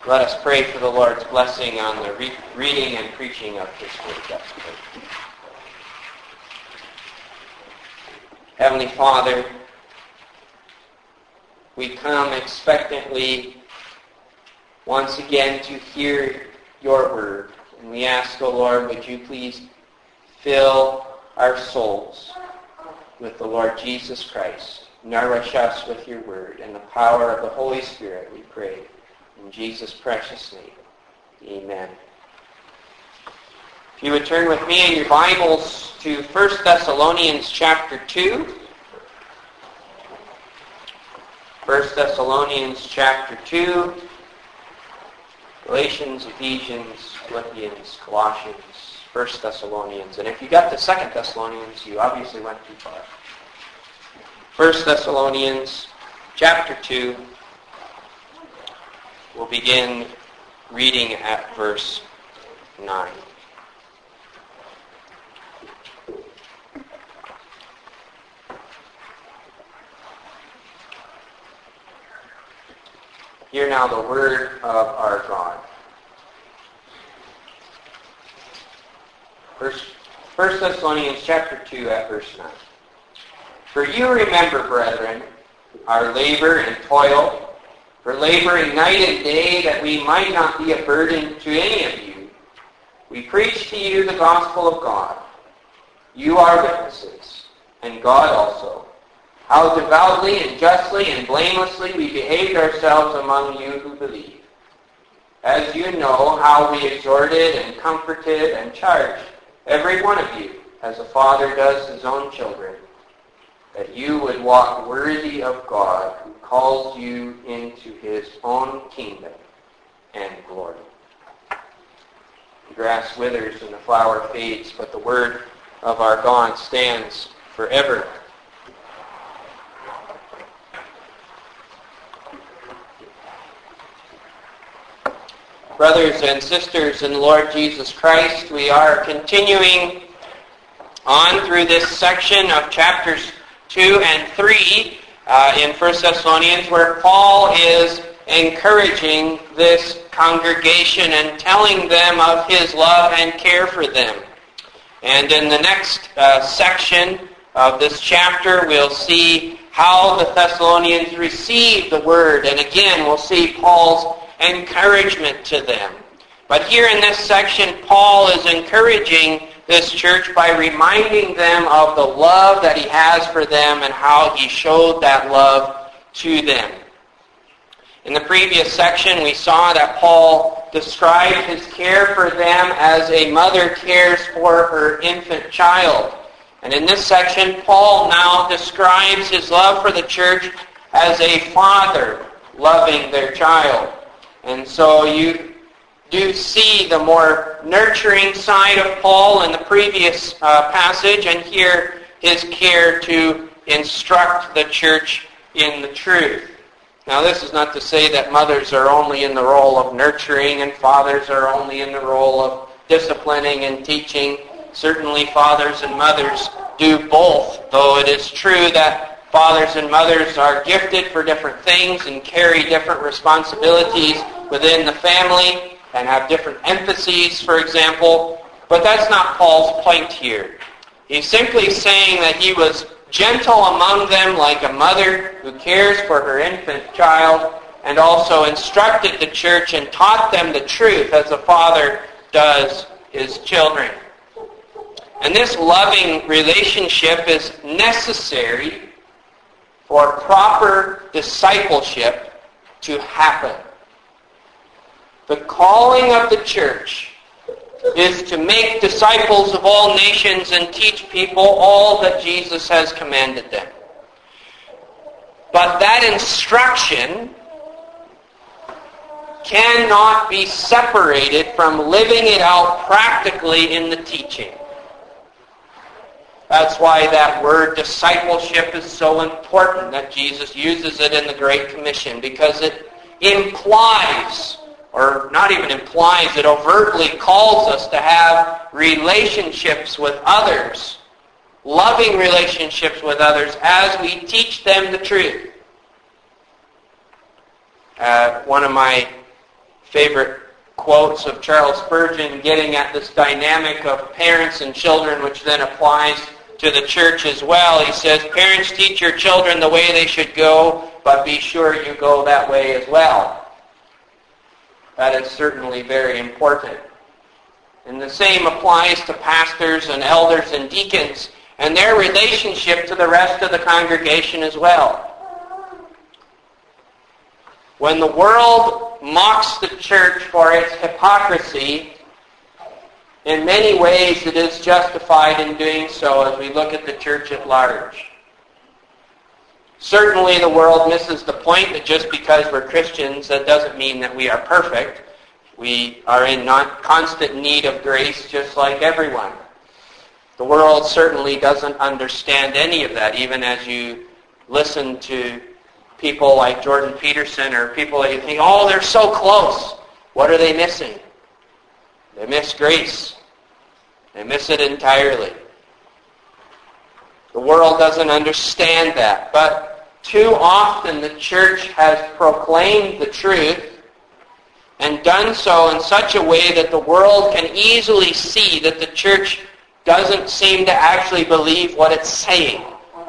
Let us pray for the Lord's blessing on the reading and preaching of His Word. Let's pray. Heavenly Father, we come expectantly once again to hear your word. And we ask, O Lord, would you please fill our souls with the Lord Jesus Christ. Nourish us with your word and the power of the Holy Spirit, we pray. In Jesus' precious name, amen. If you would turn with me in your Bibles to 1 Thessalonians chapter 2. 1 Thessalonians chapter 2. Galatians, Ephesians, Philippians, Colossians, 1 Thessalonians. And if you got to 2 Thessalonians, you obviously went too far. 1 Thessalonians chapter 2. We'll begin reading at verse 9. Hear now the word of our God. 1 Thessalonians chapter 2 at verse 9. For you remember, brethren, our labor and toil, for laboring night and day that we might not be a burden to any of you. We preach to you the gospel of God. You are witnesses, and God also, how devoutly and justly and blamelessly we behaved ourselves among you who believe. As you know how we exhorted and comforted and charged every one of you, as a father does his own children, that you would walk worthy of God, who calls you into his own kingdom and glory. The grass withers and the flower fades, but the word of our God stands forever. Brothers and sisters in the Lord Jesus Christ, we are continuing on through this section of chapters 2 and 3 in 1 Thessalonians, where Paul is encouraging this congregation and telling them of his love and care for them. And in the next section of this chapter, we'll see how the Thessalonians received the word, and again we'll see Paul's encouragement to them. But here in this section, Paul is encouraging this church by reminding them of the love that he has for them and how he showed that love to them. In the previous section, we saw that Paul described his care for them as a mother cares for her infant child. And in this section, Paul now describes his love for the church as a father loving their child. And so you do see the more nurturing side of Paul in the previous passage, and here his care to instruct the church in the truth. Now, this is not to say that mothers are only in the role of nurturing and fathers are only in the role of disciplining and teaching. Certainly fathers and mothers do both, though it is true that fathers and mothers are gifted for different things and carry different responsibilities within the family and have different emphases, for example. But that's not Paul's point here. He's simply saying that he was gentle among them like a mother who cares for her infant child, and also instructed the church and taught them the truth as a father does his children. And this loving relationship is necessary for proper discipleship to happen. The calling of the church is to make disciples of all nations and teach people all that Jesus has commanded them. But that instruction cannot be separated from living it out practically in the teaching. That's why that word discipleship is so important, that Jesus uses it in the Great Commission, because it implies, or not even implies, it overtly calls us to have relationships with others, loving relationships with others as we teach them the truth. One of my favorite quotes of Charles Spurgeon getting at this dynamic of parents and children, which then applies to the church as well. He says, "Parents, teach your children the way they should go, but be sure you go that way as well." That is certainly very important. And the same applies to pastors and elders and deacons and their relationship to the rest of the congregation as well. When the world mocks the church for its hypocrisy, in many ways it is justified in doing so as we look at the church at large. Certainly the world misses the point that just because we're Christians, that doesn't mean that we are perfect. We are in constant need of grace just like everyone. The world certainly doesn't understand any of that, even as you listen to people like Jordan Peterson or people that you think, oh, they're so close. What are they missing? They miss grace. They miss it entirely. The world doesn't understand that. But too often the church has proclaimed the truth and done so in such a way that the world can easily see that the church doesn't seem to actually believe what it's saying.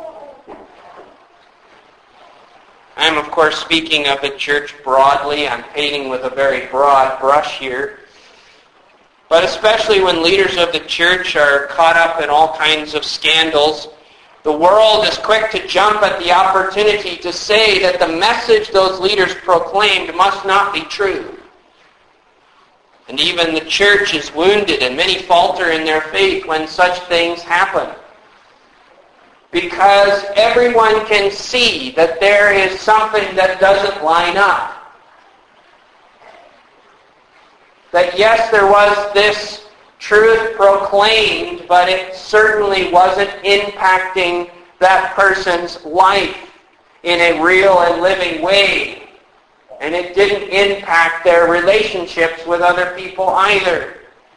I'm, of course, speaking of the church broadly. I'm painting with a very broad brush here. But especially when leaders of the church are caught up in all kinds of scandals, the world is quick to jump at the opportunity to say that the message those leaders proclaimed must not be true. And even the church is wounded, and many falter in their faith when such things happen. Because everyone can see that there is something that doesn't line up. That yes, there was this truth proclaimed, but it certainly wasn't impacting that person's life in a real and living way. And it didn't impact their relationships with other people either.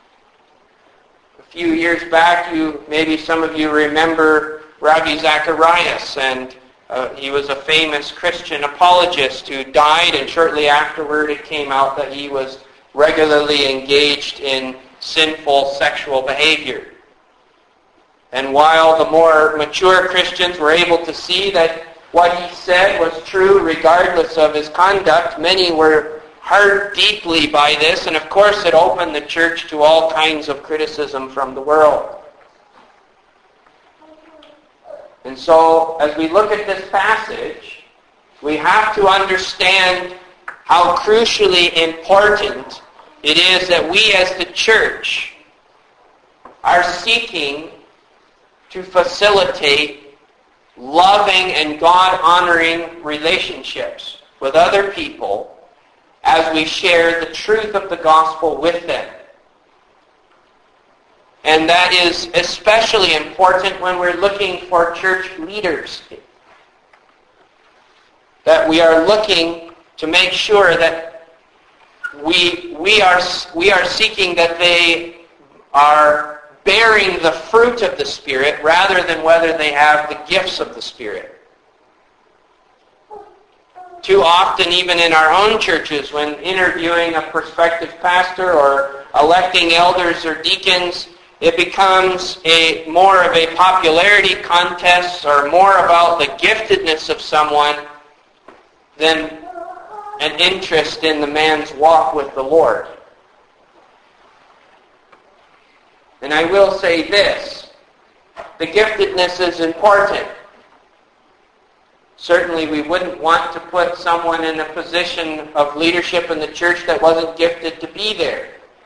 A few years back, maybe some of you remember Ravi Zacharias, and he was a famous Christian apologist who died, and shortly afterward it came out that he was regularly engaged in sinful sexual behavior. And while the more mature Christians were able to see that what he said was true regardless of his conduct, many were hurt deeply by this, and of course it opened the church to all kinds of criticism from the world. And so, as we look at this passage, we have to understand how crucially important it is that we as the church are seeking to facilitate loving and God-honoring relationships with other people as we share the truth of the gospel with them. And that is especially important when we're looking for church leaders. That we are looking to make sure that we are seeking that they are bearing the fruit of the Spirit rather than whether they have the gifts of the Spirit. Too often, even in our own churches, when interviewing a prospective pastor or electing elders or deacons, it becomes more of a popularity contest or more about the giftedness of someone than an interest in the man's walk with the Lord. And I will say this, the giftedness is important. Certainly we wouldn't want to put someone in a position of leadership in the church that wasn't gifted to be there.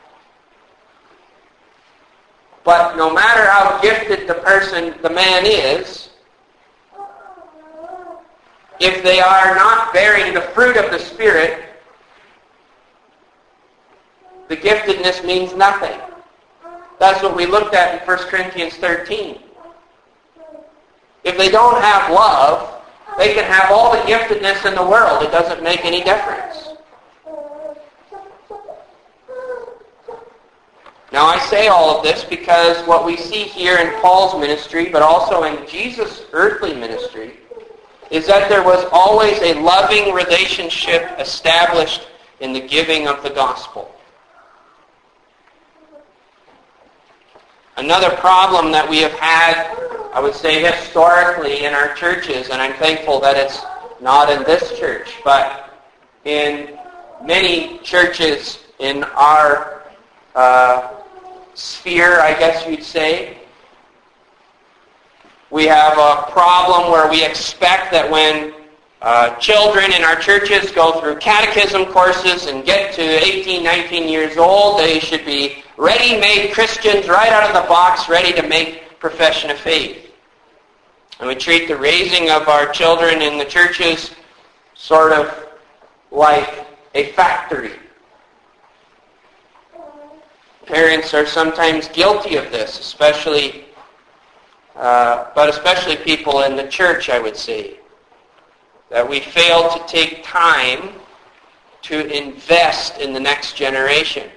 But no matter how gifted the man is, if they are not bearing the fruit of the Spirit, the giftedness means nothing. That's what we looked at in 1 Corinthians 13. If they don't have love, they can have all the giftedness in the world. It doesn't make any difference. Now I say all of this because what we see here in Paul's ministry, but also in Jesus' earthly ministry, is that there was always a loving relationship established in the giving of the gospel. Another problem that we have had, I would say historically in our churches, and I'm thankful that it's not in this church, but in many churches in our sphere, I guess you'd say, we have a problem where we expect that when children in our churches go through catechism courses and get to 18, 19 years old, they should be ready-made Christians right out of the box, ready to make profession of faith. And we treat the raising of our children in the churches sort of like a factory. Parents are sometimes guilty of this, especially people in the church, I would say, that we fail to take time to invest in the next generation.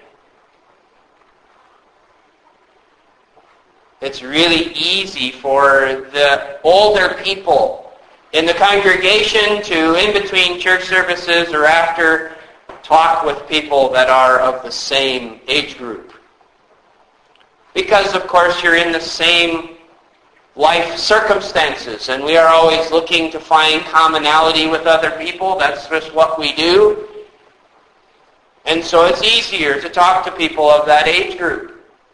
It's really easy for the older people in the congregation to, in between church services or after, talk with people that are of the same age group. Because, of course, you're in the same life circumstances, and we are always looking to find commonality with other people. That's just what we do. And so it's easier to talk to people of that age group.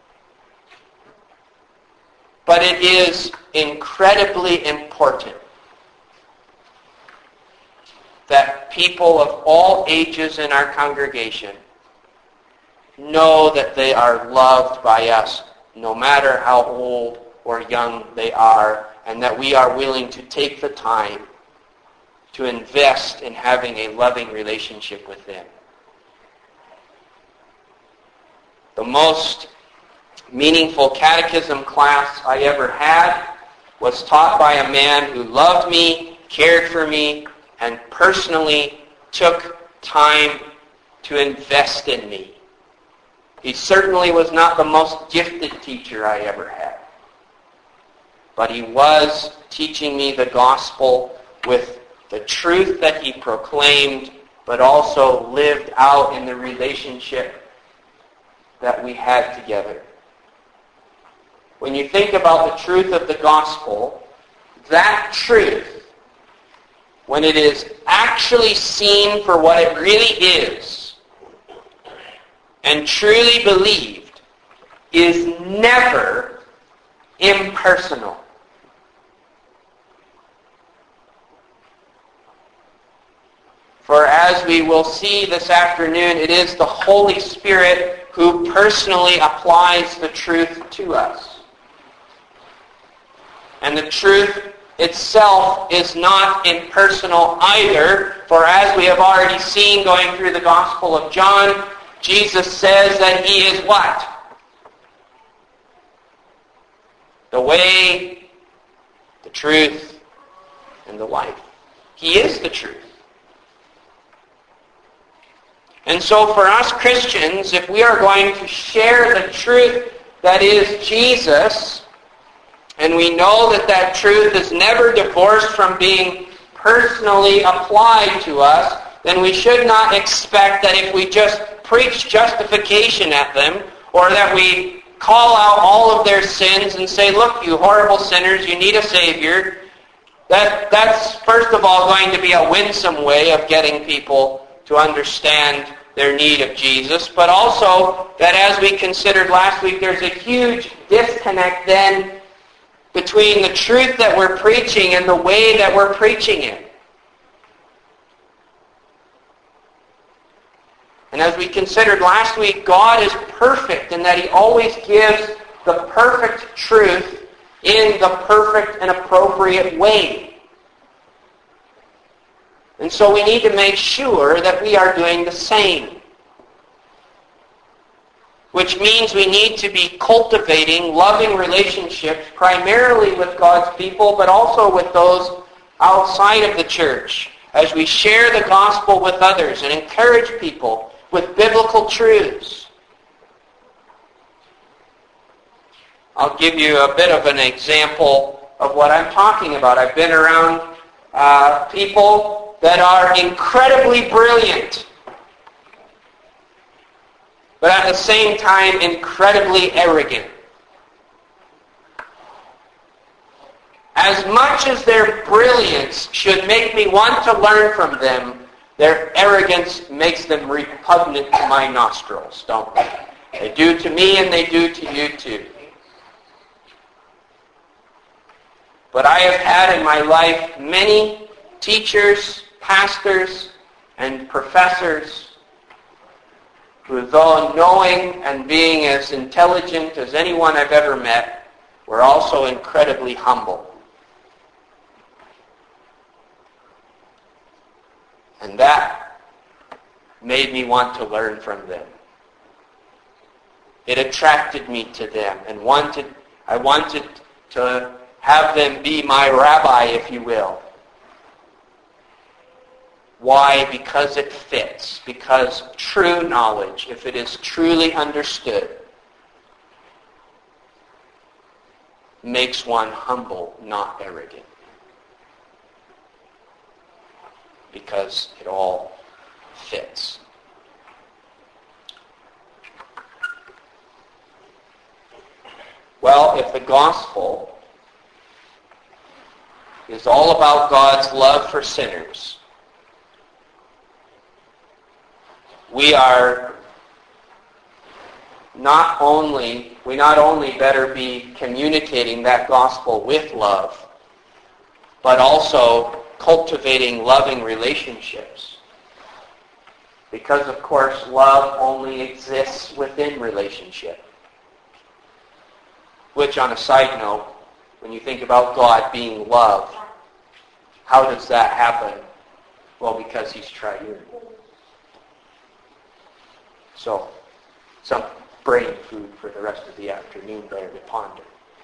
But it is incredibly important that people of all ages in our congregation know that they are loved by us, no matter how old or young they are, and that we are willing to take the time to invest in having a loving relationship with them. The most meaningful catechism class I ever had was taught by a man who loved me, cared for me, and personally took time to invest in me. He certainly was not the most gifted teacher I ever had, but he was teaching me the gospel with the truth that he proclaimed, but also lived out in the relationship that we had together. When you think about the truth of the gospel, that truth, when it is actually seen for what it really is and truly believed, is never impersonal. For as we will see this afternoon, it is the Holy Spirit who personally applies the truth to us. And the truth itself is not impersonal either, for as we have already seen going through the Gospel of John, Jesus says that he is what? The way, the truth, and the life. He is the truth. And so for us Christians, if we are going to share the truth that is Jesus, and we know that that truth is never divorced from being personally applied to us, then we should not expect that if we just preach justification at them, or that we call out all of their sins and say, look, you horrible sinners, you need a Savior, that's first of all going to be a winsome way of getting people to understand their need of Jesus, but also that, as we considered last week, there's a huge disconnect then between the truth that we're preaching and the way that we're preaching it. And as we considered last week, God is perfect in that he always gives the perfect truth in the perfect and appropriate way. And so we need to make sure that we are doing the same. Which means we need to be cultivating loving relationships primarily with God's people, but also with those outside of the church, as we share the gospel with others and encourage people with biblical truths. I'll give you a bit of an example of what I'm talking about. I've been around people that are incredibly brilliant, but at the same time incredibly arrogant. As much as their brilliance should make me want to learn from them, their arrogance makes them repugnant to my nostrils, don't they? They do to me and they do to you too. But I have had in my life many teachers, pastors, and professors who, though knowing and being as intelligent as anyone I've ever met, were also incredibly humble. And that made me want to learn from them. It attracted me to them, and I wanted to have them be my rabbi, if you will. Why? Because it fits. Because true knowledge, if it is truly understood, makes one humble, not arrogant. Because it all fits. Well, if the gospel is all about God's love for sinners, we not only better be communicating that gospel with love, but also cultivating loving relationships. Because, of course, love only exists within relationship. Which, on a side note, when you think about God being love, how does that happen? Well, because He's triune. So, some brain food for the rest of the afternoon there to ponder.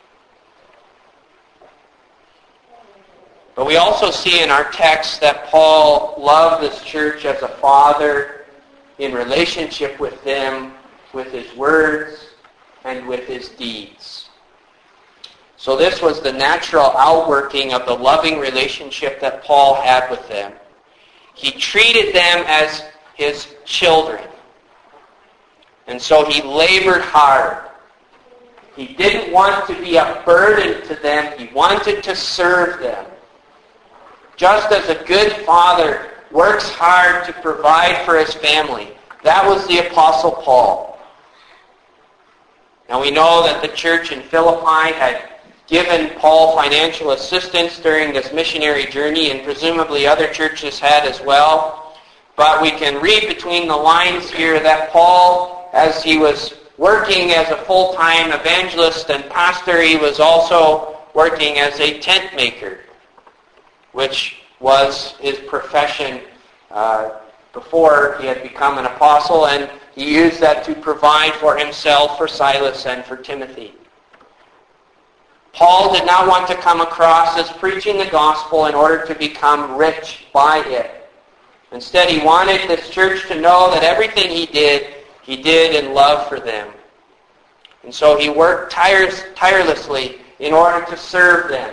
But we also see in our text that Paul loved this church as a father in relationship with them, with his words, and with his deeds. So this was the natural outworking of the loving relationship that Paul had with them. He treated them as his children. And so he labored hard. He didn't want to be a burden to them. He wanted to serve them. Just as a good father works hard to provide for his family, that was the Apostle Paul. Now we know that the church in Philippi had given Paul financial assistance during this missionary journey, and presumably other churches had as well. But we can read between the lines here that Paul, as he was working as a full-time evangelist and pastor, he was also working as a tent maker, which was his profession before he had become an apostle, and he used that to provide for himself, for Silas, and for Timothy. Paul did not want to come across as preaching the gospel in order to become rich by it. Instead, he wanted this church to know that everything he did in love for them. And so he worked tirelessly in order to serve them.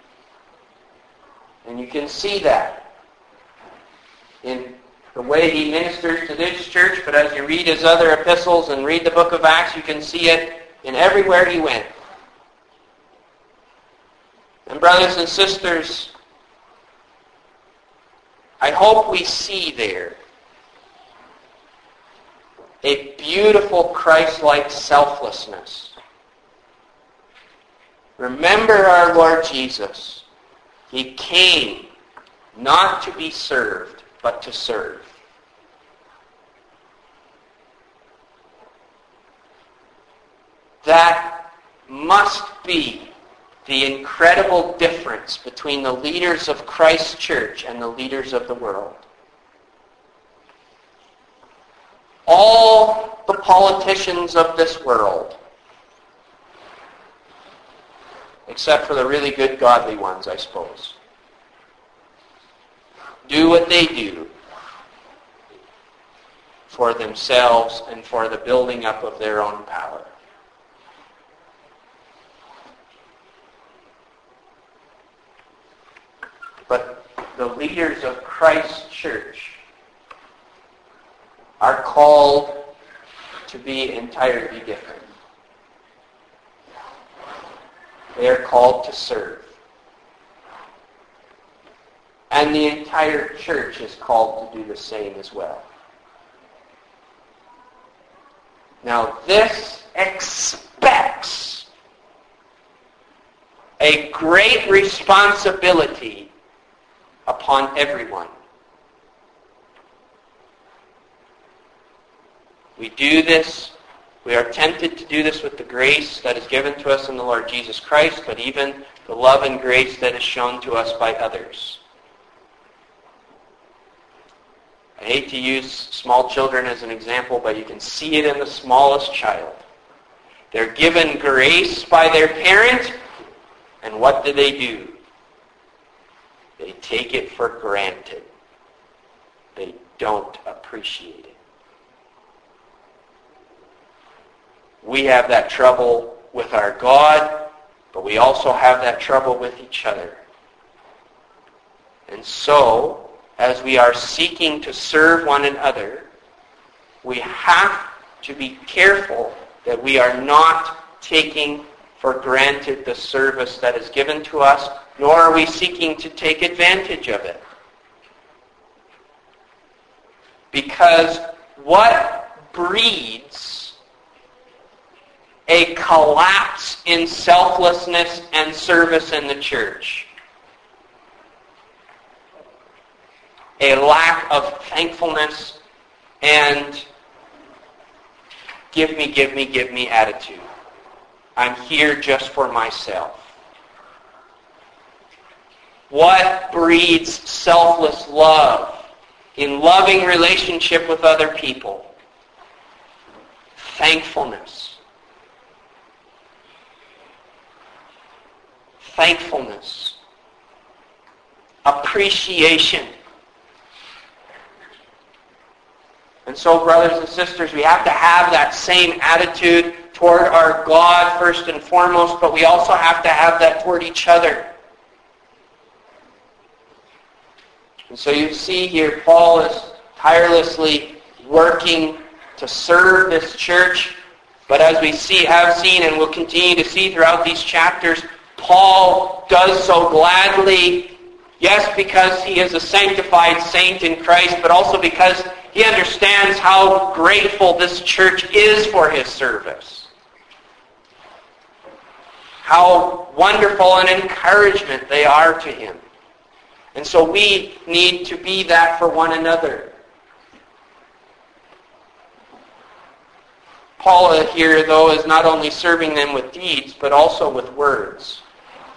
And you can see that in the way he ministers to this church, but as you read his other epistles and read the book of Acts, you can see it in everywhere he went. And brothers and sisters, I hope we see there a beautiful Christ-like selflessness. Remember our Lord Jesus. He came not to be served, but to serve. That must be the incredible difference between the leaders of Christ's church and the leaders of the world. All the politicians of this world, except for the really good godly ones, I suppose, do what they do for themselves and for the building up of their own power. But the leaders of Christ's church are called to be entirely different. They are called to serve. And the entire church is called to do the same as well. Now this expects a great responsibility upon everyone. We do this, we are tempted to do this with the grace that is given to us in the Lord Jesus Christ, but even the love and grace that is shown to us by others. I hate to use small children as an example, but you can see it in the smallest child. They're given grace by their parent, and what do? They take it for granted. They don't appreciate it. We have that trouble with our God, but we also have that trouble with each other. And so, as we are seeking to serve one another, we have to be careful that we are not taking for granted the service that is given to us, nor are we seeking to take advantage of it. Because what breeds a collapse in selflessness and service in the church? A lack of thankfulness and give me attitude. I'm here just for myself. What breeds selfless love in loving relationship with other people? Thankfulness. Thankfulness. Appreciation. And so, brothers and sisters, we have to have that same attitude toward our God first and foremost, but we also have to have that toward each other. And so you see here, Paul is tirelessly working to serve this church. But as we have seen and will continue to see throughout these chapters, Paul does so gladly, yes, because he is a sanctified saint in Christ, but also because he understands how grateful this church is for his service. How wonderful an encouragement they are to him. And so we need to be that for one another. Paul here, though, is not only serving them with deeds, but also with words.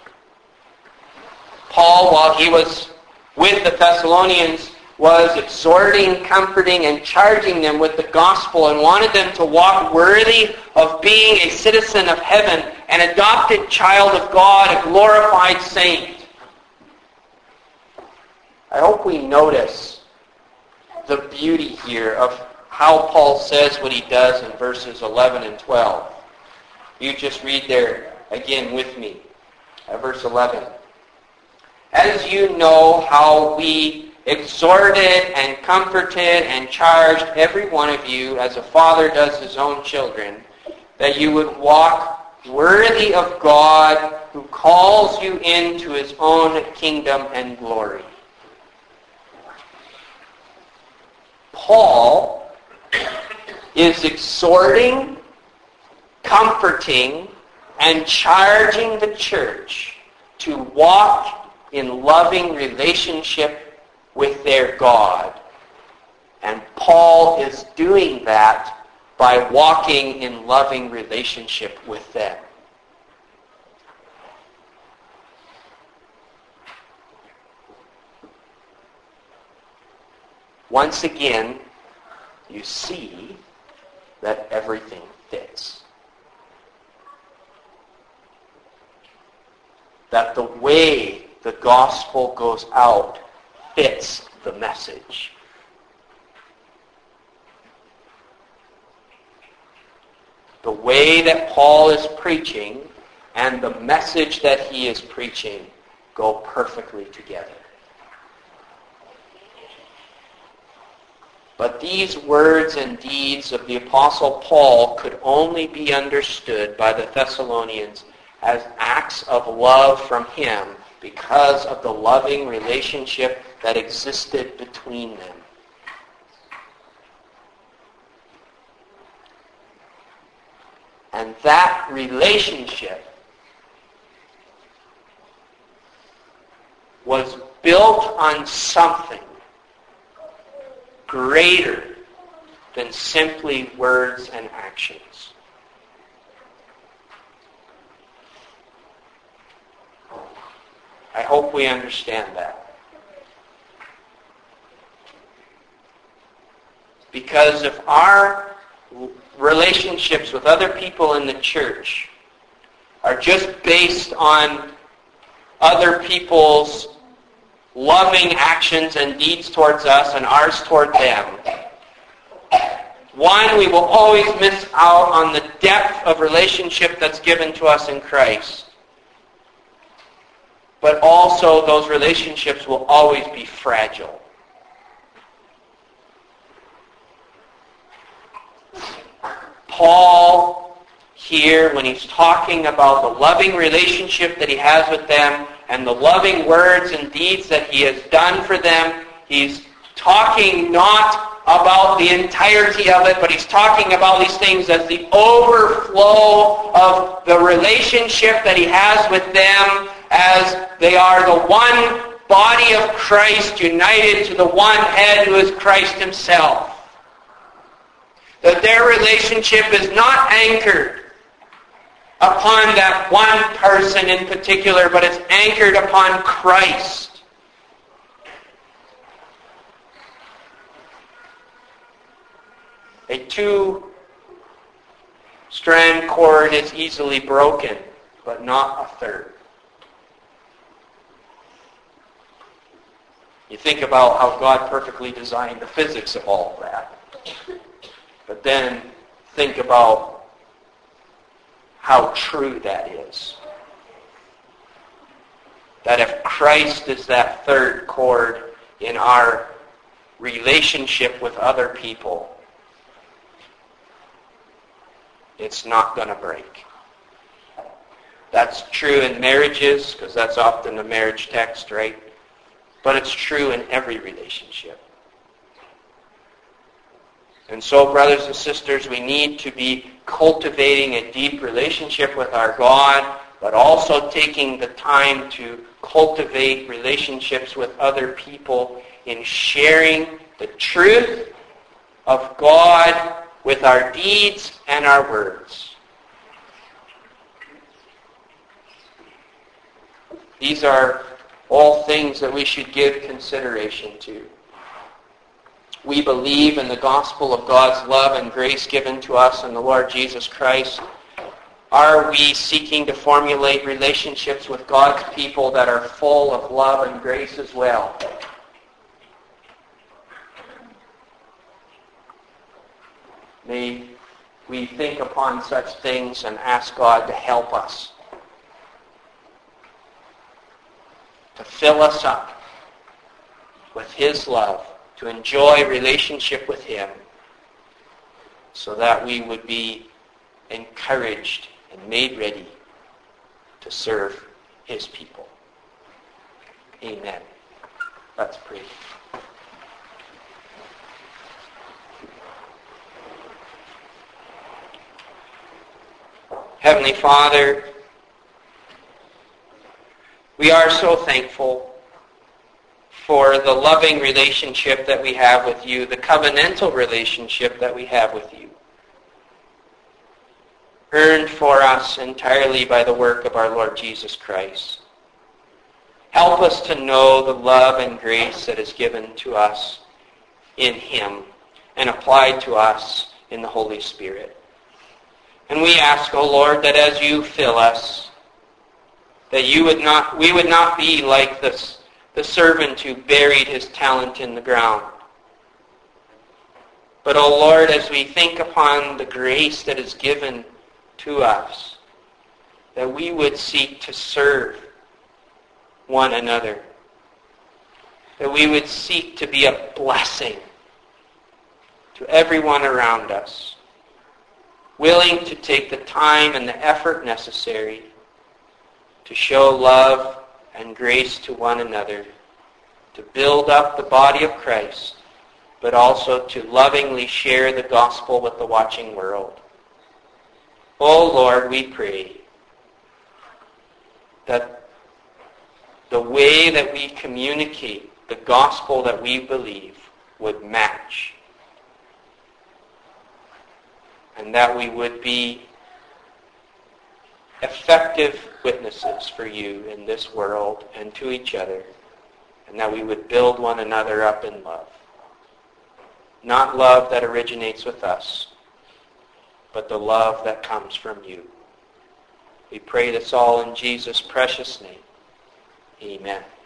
Paul, while he was with the Thessalonians, was exhorting, comforting, and charging them with the gospel and wanted them to walk worthy of being a citizen of heaven, an adopted child of God, a glorified saint. I hope we notice the beauty here of how Paul says what he does in verses 11 and 12. You just read there again with me. Verse 11. As you know how we exhorted and comforted and charged every one of you as a father does his own children, that you would walk worthy of God who calls you into his own kingdom and glory. Paul is exhorting, comforting, and charging the church to walk in loving relationship with their God. And Paul is doing that by walking in loving relationship with them. Once again, you see that everything fits. That the way the gospel goes out fits the message. The way that Paul is preaching and the message that he is preaching go perfectly together. But these words and deeds of the Apostle Paul could only be understood by the Thessalonians as acts of love from him because of the loving relationship that existed between them. And that relationship was built on something greater than simply words and actions. I hope we understand that. Because if our relationships with other people in the church are just based on other people's loving actions and deeds towards us and ours toward them, one, we will always miss out on the depth of relationship that's given to us in Christ. But also those relationships will always be fragile. Paul here, when he's talking about the loving relationship that he has with them and the loving words and deeds that he has done for them, he's talking not about the entirety of it, but he's talking about these things as the overflow of the relationship that he has with them as they are the one body of Christ united to the one head who is Christ himself. That their relationship is not anchored upon that one person in particular, but it's anchored upon Christ. A two-strand cord is easily broken, but not a third. You think about how God perfectly designed the physics of all of that. But then think about how true that is. That if Christ is that third cord in our relationship with other people, it's not going to break. That's true in marriages, because that's often the marriage text, right? But it's true in every relationship. And so, brothers and sisters, we need to be cultivating a deep relationship with our God, but also taking the time to cultivate relationships with other people in sharing the truth of God with our deeds and our words. These are all things that we should give consideration to. We believe in the gospel of God's love and grace given to us in the Lord Jesus Christ. Are we seeking to formulate relationships with God's people that are full of love and grace as well? May we think upon such things and ask God to help us, to fill us up with His love, to enjoy relationship with Him, so that we would be encouraged and made ready to serve His people. Amen. Let's pray. Heavenly Father, we are so thankful for the loving relationship that we have with you, the covenantal relationship that we have with you, earned for us entirely by the work of our Lord Jesus Christ. Help us to know the love and grace that is given to us in Him and applied to us in the Holy Spirit. And we ask, O Lord, that as you fill us, that we would not be like the servant who buried his talent in the ground. But, O Lord, as we think upon the grace that is given to us, that we would seek to serve one another, that we would seek to be a blessing to everyone around us, willing to take the time and the effort necessary to show love and grace to one another, to build up the body of Christ, but also to lovingly share the gospel with the watching world. Oh Lord, we pray that the way that we communicate the gospel that we believe would match, and that we would be effective witnesses for you in this world and to each other, and that we would build one another up in love. Not love that originates with us, but the love that comes from you. We pray this all in Jesus' precious name. Amen.